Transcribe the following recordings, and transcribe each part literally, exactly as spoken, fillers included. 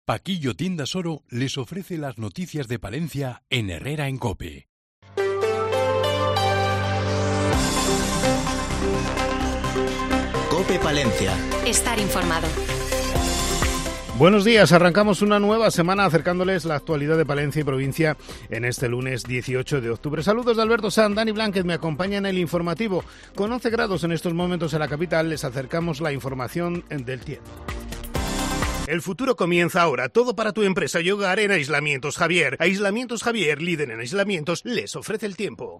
Paquillo Tiendas Oro les ofrece las noticias de Palencia en Herrera en COPE. COPE Palencia. Estar informado. Buenos días, arrancamos una nueva semana acercándoles la actualidad de Palencia y provincia en este lunes dieciocho de octubre. Saludos de Alberto San, Dani Blanquez me acompaña en el informativo. Con once grados en estos momentos en la capital les acercamos la información del tiempo. El futuro comienza ahora. Todo para tu empresa y hogar en Aislamientos Javier. Aislamientos Javier, líder en aislamientos, les ofrece el tiempo.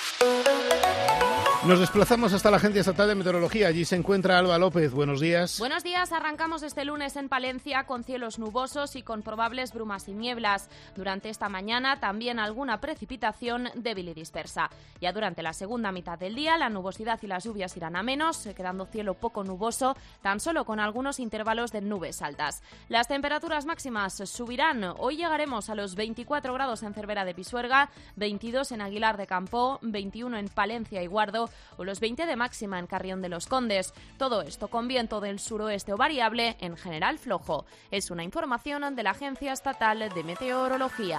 Nos desplazamos hasta la Agencia Estatal de Meteorología. Allí se encuentra Alba López. Buenos días. Buenos días. Arrancamos este lunes en Palencia con cielos nubosos y con probables brumas y nieblas. Durante esta mañana también alguna precipitación débil y dispersa. Ya durante la segunda mitad del día la nubosidad y las lluvias irán a menos, quedando cielo poco nuboso, tan solo con algunos intervalos de nubes altas. Las temperaturas máximas subirán. Hoy llegaremos a los veinticuatro grados en Cervera de Pisuerga, veintidós en Aguilar de Campoo, veintiuno en Palencia y Guardo, o los veinte de máxima en Carrión de los Condes. Todo esto con viento del suroeste o variable, en general flojo. Es una información de la Agencia Estatal de Meteorología.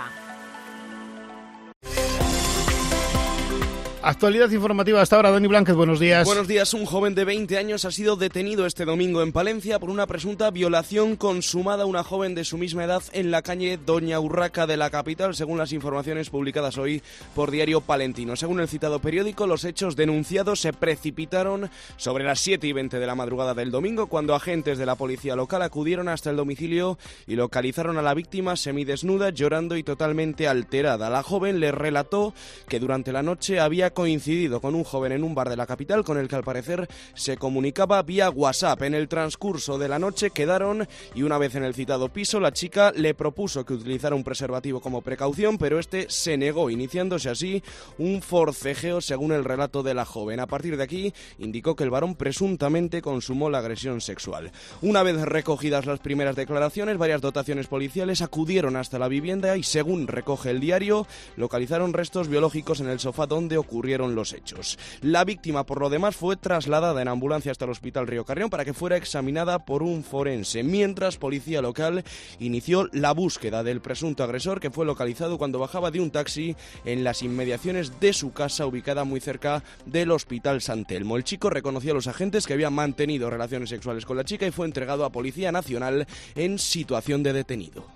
Actualidad informativa hasta ahora, Dani Blanquez, buenos días. Buenos días. Un joven de veinte años ha sido detenido este domingo en Palencia por una presunta violación consumada a una joven de su misma edad en la calle Doña Urraca de la capital, según las informaciones publicadas hoy por Diario Palentino. Según el citado periódico, los hechos denunciados se precipitaron sobre las siete y veinte de la madrugada del domingo, cuando agentes de la policía local acudieron hasta el domicilio y localizaron a la víctima semidesnuda, llorando y totalmente alterada. La joven le relató que durante la noche había coincidido con un joven en un bar de la capital con el que al parecer se comunicaba vía WhatsApp. En el transcurso de la noche quedaron y una vez en el citado piso la chica le propuso que utilizara un preservativo como precaución, pero este se negó, iniciándose así un forcejeo según el relato de la joven. A partir de aquí indicó que el varón presuntamente consumó la agresión sexual. Una vez recogidas las primeras declaraciones, varias dotaciones policiales acudieron hasta la vivienda y, según recoge el diario, localizaron restos biológicos en el sofá donde ocurrieron los hechos. La víctima, por lo demás, fue trasladada en ambulancia hasta el Hospital Río Carrión para que fuera examinada por un forense, mientras policía local inició la búsqueda del presunto agresor, que fue localizado cuando bajaba de un taxi en las inmediaciones de su casa, ubicada muy cerca del Hospital San Telmo. El chico reconoció a los agentes que había mantenido relaciones sexuales con la chica y fue entregado a Policía Nacional en situación de detenido.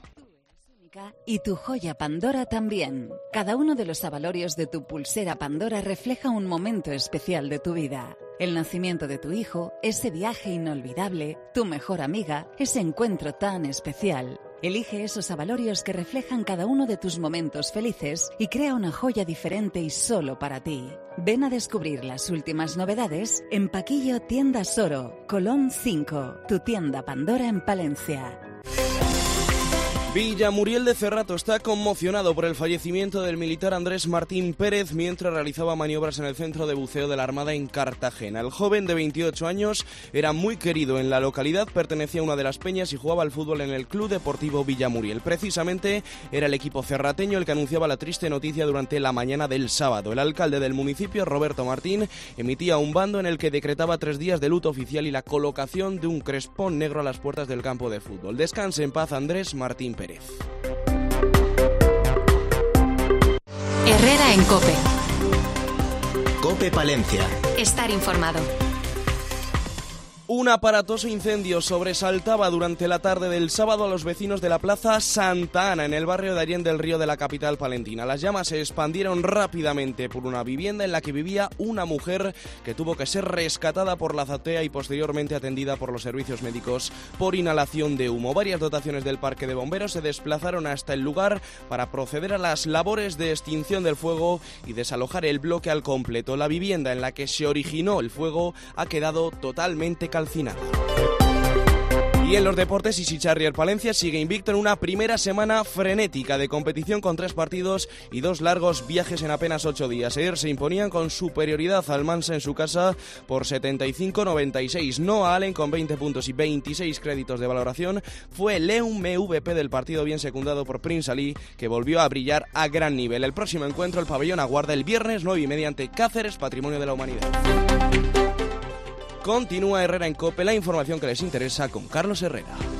Y tu joya Pandora también. Cada uno de los abalorios de tu pulsera Pandora refleja un momento especial de tu vida. El nacimiento de tu hijo, ese viaje inolvidable, tu mejor amiga, ese encuentro tan especial. Elige esos abalorios que reflejan cada uno de tus momentos felices y crea una joya diferente y solo para ti. Ven a descubrir las últimas novedades en Paquillo Tiendas Oro, Colón cinco, tu tienda Pandora en Palencia. Villamuriel de Cerrato está conmocionado por el fallecimiento del militar Andrés Martín Pérez mientras realizaba maniobras en el centro de buceo de la Armada en Cartagena. El joven de veintiocho años era muy querido en la localidad, pertenecía a una de las peñas y jugaba al fútbol en el Club Deportivo Villamuriel. Precisamente era el equipo cerrateño el que anunciaba la triste noticia durante la mañana del sábado. El alcalde del municipio, Roberto Martín, emitía un bando en el que decretaba tres días de luto oficial y la colocación de un crespón negro a las puertas del campo de fútbol. Descanse en paz, Andrés Martín Pérez. Herrera en COPE. COPE Palencia. Estar informado. Un aparatoso incendio sobresaltaba durante la tarde del sábado a los vecinos de la Plaza Santa Ana, en el barrio de Arién del Río de la capital palentina. Las llamas se expandieron rápidamente por una vivienda en la que vivía una mujer que tuvo que ser rescatada por la azotea y posteriormente atendida por los servicios médicos por inhalación de humo. Varias dotaciones del Parque de Bomberos se desplazaron hasta el lugar para proceder a las labores de extinción del fuego y desalojar el bloque al completo. La vivienda en la que se originó el fuego ha quedado totalmente calcinada. Y en los deportes, Isichárrier Palencia sigue invicto en una primera semana frenética de competición con tres partidos y dos largos viajes en apenas ocho días. Ayer se imponían con superioridad al Mansa en su casa por setenta y cinco a noventa y seis. Noah Allen, con veinte puntos y veintiséis créditos de valoración, fue el M V P del partido, bien secundado por Prince Ali, que volvió a brillar a gran nivel. El próximo encuentro, el pabellón aguarda el viernes nueve y media ante Cáceres, Patrimonio de la Humanidad. Continúa Herrera en COPE, la información que les interesa con Carlos Herrera.